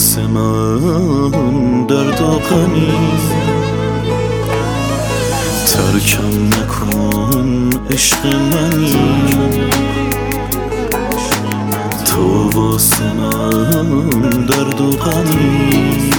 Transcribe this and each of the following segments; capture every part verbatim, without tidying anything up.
واسه من درد و غمی، ترکم نکن عشق منی، تو واسه من درد و غمی.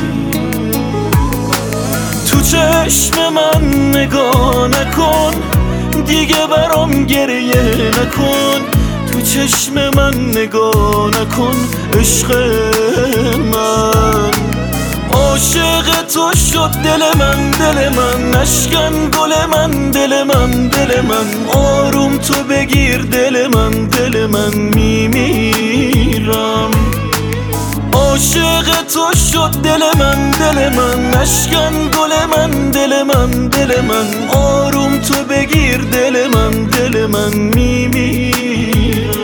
تو چشم من نگاه نکن، دیگه برام گریه نکن. تو چشم من نگاه نکن عشق من. عاشق تو شد دل من، دل من نشکن گل من، دل من دل من آروم تو بگیر دل من، دل من میمیرم. عاشق تو شد دل من، دل من نشکن گل من، دل من دل من آروم تو بگیر دل من، دل من میمیرم.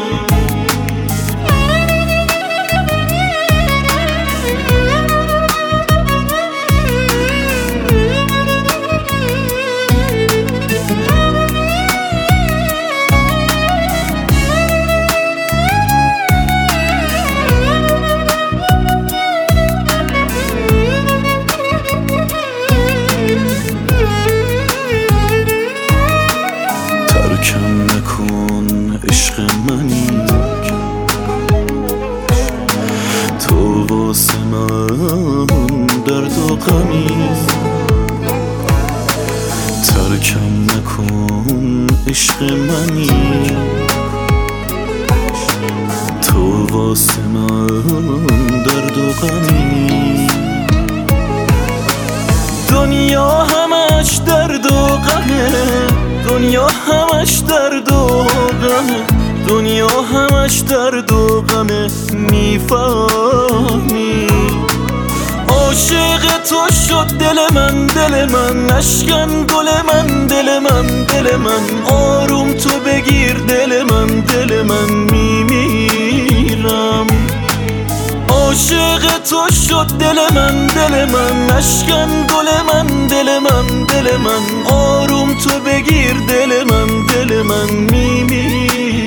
ترکم نکن عشق منی، تو واسه من درد و غمی. ترکم نکن عشق منی، تو واسه من درد و غمی. دنیا همش درد و غمه، دنیا همش درد و غمه، دنیا همش درد و غمه، میفهمی؟ عاشق تو شد دل من، دل من نشکن گل من، دل من دل من آروم تو بگیر دل من، دل من میمیرم. عاشق تو شد دل من، دل من نشکن گل من، دل من دل من آروم تو بگیر دل من، دل من میمیرم.